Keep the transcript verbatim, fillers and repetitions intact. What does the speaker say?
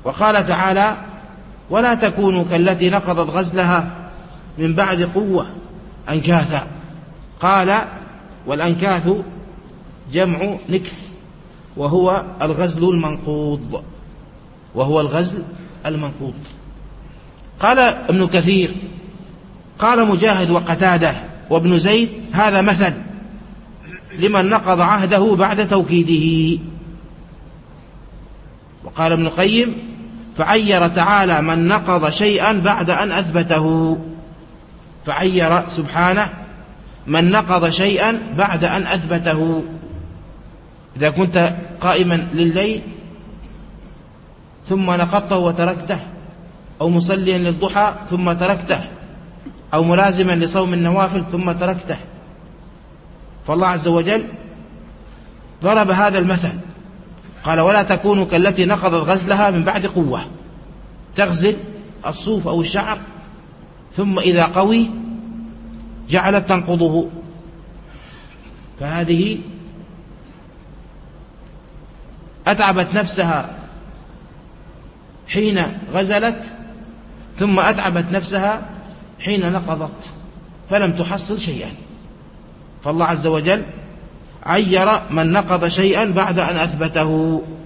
وقال تعالى: ولا تكونوا كالتي نقضت غزلها من بعد قوة أنكاثا. قال: والأنكاث جمع نكث، وهو الغزل المنقوض وهو الغزل المنقوض. قال ابن كثير: قال مجاهد وقتادة وابن زيد: هذا مثل لمن نقض عهده بعد توكيده. وقال ابن القيم: فعير تعالى من نقض شيئا بعد أن أثبته، فعير سبحانه من نقض شيئا بعد أن أثبته. إذا كنت قائما لليل ثم نقضته وتركته، أو مصليا للضحى ثم تركته، أو ملازما لصوم النوافل ثم تركته، فالله عز وجل ضرب هذا المثل، قال: ولا تكونوا كالتي نقضت غزلها من بعد قوة، تغزل الصوف أو الشعر ثم إذا قوي جعلت تنقضه، فهذه أتعبت نفسها حين غزلت، ثم أتعبت نفسها حين نقضت، فلم تحصل شيئا. فالله عز وجل عير من نقض شيئا بعد أن أثبته.